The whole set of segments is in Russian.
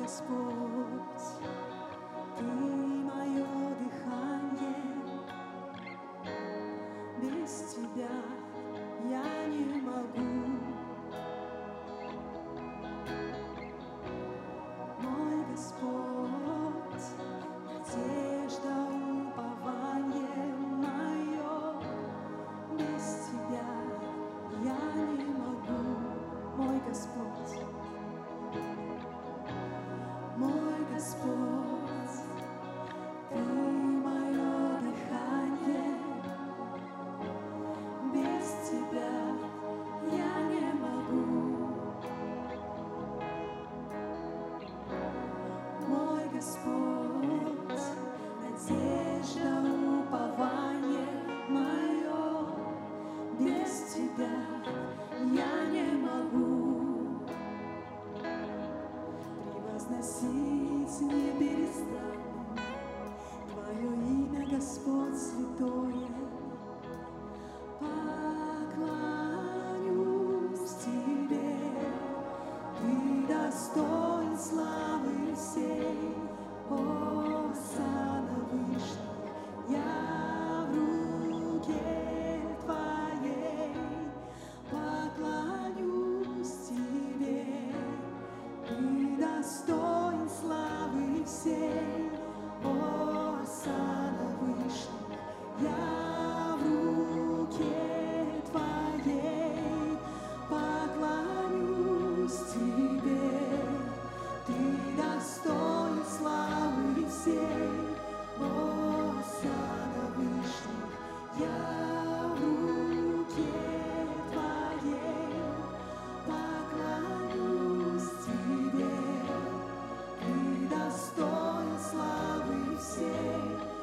Господь, Ты мое дыхание, без Тебя я не могу. Мой Господь, надежда, упование мое, без Тебя я не могу. Мой Господь, мой Господь, Ты мое дыхание, без Тебя я не могу. Мой Господь, надежда, упование мое, без Тебя я не могу. Превозносить не перестану Твое имя, Господь святое. Поклонюсь Тебе, Ты достоин славы всей. Осанна Вышних, я в руке Твоей. Поклонюсь Тебе, Ты достоин славы всей. Осанна Вышних, я в руке Твоей. Поклонюсь Тебе, Ты достоин славы всей. Осанна Вышних, я в руке Твоей. Поклонюсь Тебе, Ты достоин славы всей.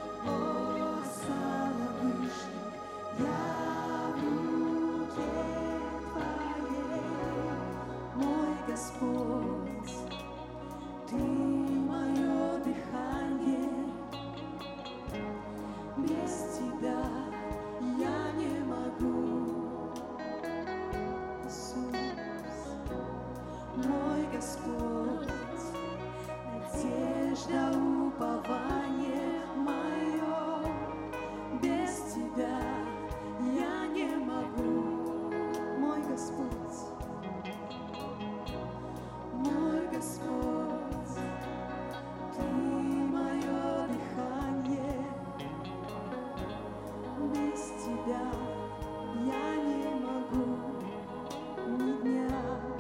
Осанна Вышних, я в руке Твоей. Мой Господь, Ты мое дыхание, без Тебя я не могу. Иисус, мой Господь, надежда, упование мое, без Тебя я не могу. Мой Господь, мой Господь, Ты мое дыхание, без Тебя я не могу ни дня.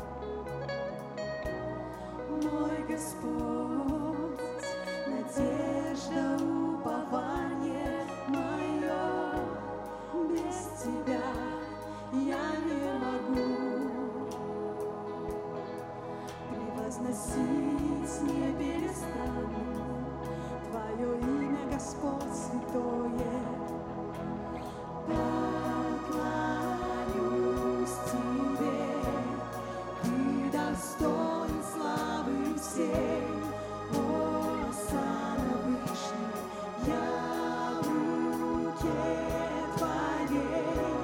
Мой Господь, надежда, упование мое, без Тебя я не могу. Превозносить не перестану Твое имя, Господь святое. Поклонюсь Тебе, Ты достоин славы всей. Осанна Вышних, я в руке Твоей.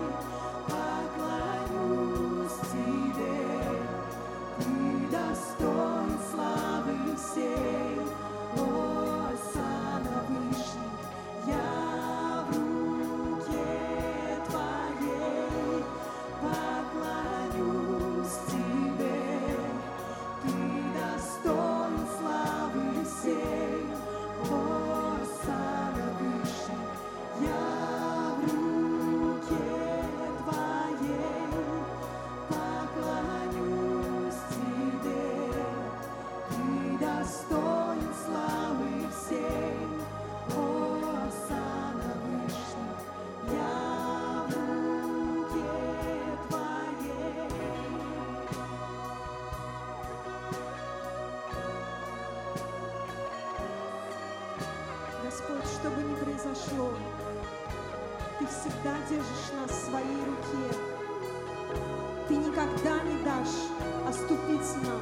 Поклонюсь Тебе, Ты достоин славы всей. Осанна Вышних, я в руке Твоей. Поклонюсь Тебе, Ты достоин славы всей. Осанна Вышних, я в руке Твоей. Поклонюсь Тебе, Ты достоин славы всей. Осанна Вышних, я в руке Твоей. Господь, что бы ни произошло, Ты всегда держишь нас в своей руке. Ты никогда не дашь оступиться нам,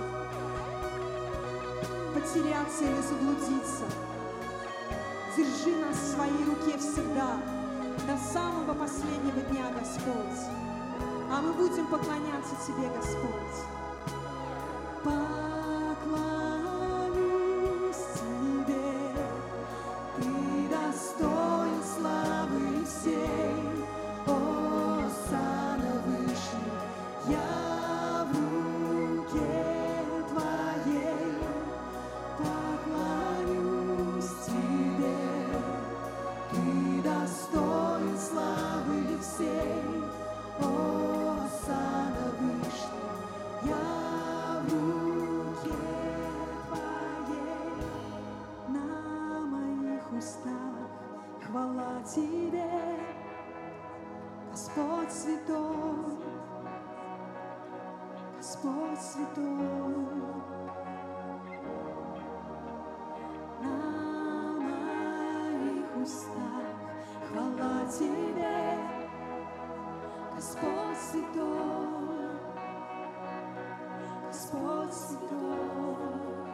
потеряться или заблудиться. Держи нас в своей руке всегда, до самого последнего дня, Господь. А мы будем поклоняться Тебе, Господь. Поклоняться святой, Господь святой.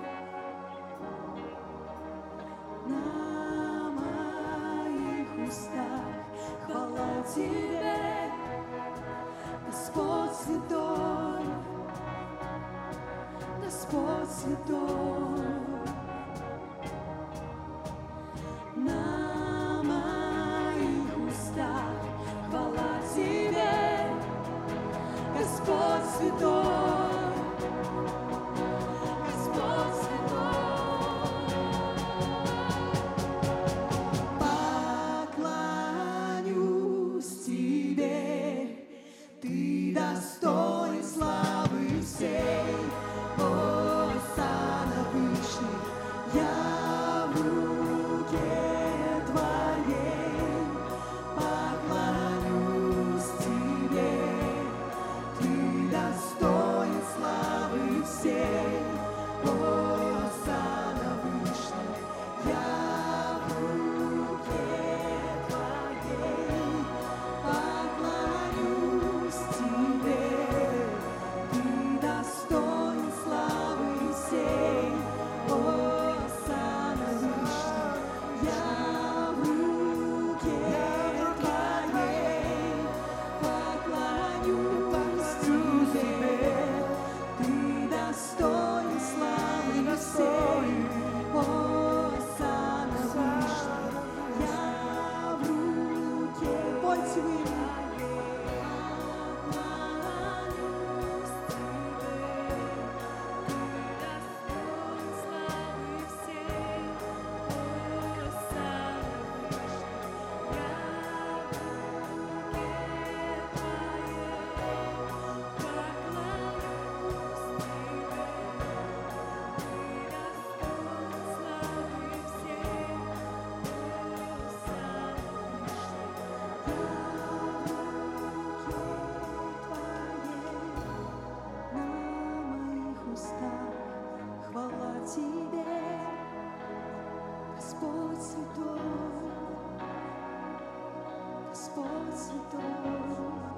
На моих устах хвала Тебе, Господь святой, Господь святой. На моих устах хвала Тебе, Господь святой, Господь святой. Поклонюсь Тебе, Ты достоин славы всей. Осанна Вышний, я в руке Твоей. Поклонюсь Тебе, Ты достоин славы всей. Осанна Вышний, я в руке Твоей. Поклонюсь Тебе, Ты достоин славы всей. Осанна Вышний, я в руке Твоей. Поклонюсь Тебе, Ты достоин славы всей. Осанна Вышний, я в руке. Пойте вы мне. Хвала Тебе, Господь святой, Господь святой.